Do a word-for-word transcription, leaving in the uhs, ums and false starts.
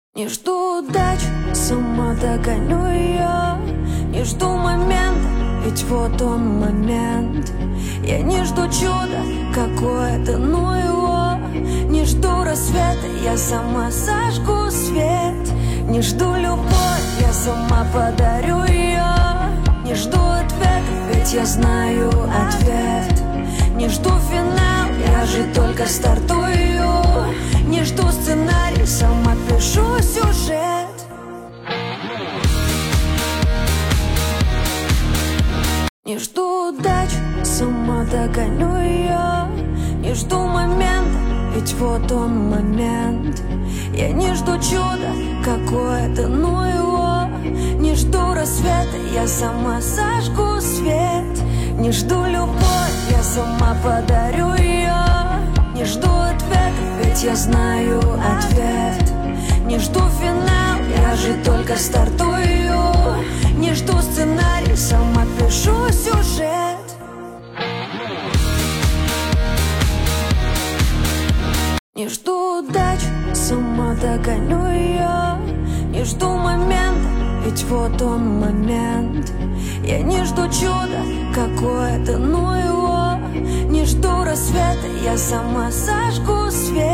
Не жду удачи, сама догоню ее. Не жду момента, ведь вот он момент. Я не жду чуда какое-то, ну его. Не жду рассвета, я сама сожгу свет. Не жду любовь, я сама подарю ее. Не жду ответа, ведь я знаю ответ. Не жду финал, я же только стартую. Не жду сценарий, сама пишу сюжет. Не жду удачи, сама догоню ее. Не жду момента, ведь вот он момент. Я не жду чуда какое-то, ну его. Не жду рассвета, я сама сожгу свет. Не жду любовь, я сама подарю ее. Не жду ответа, ведь я знаю ответ. Не жду финал, я же только стартую. Не жду сценарий, сама пишу сюжет. Не жду удачи, сама догоню ее. Не жду момента, ведь вот он момент. Я не жду чуда какое-то, ну его. Не жду рассвета, я сама сожгу свет.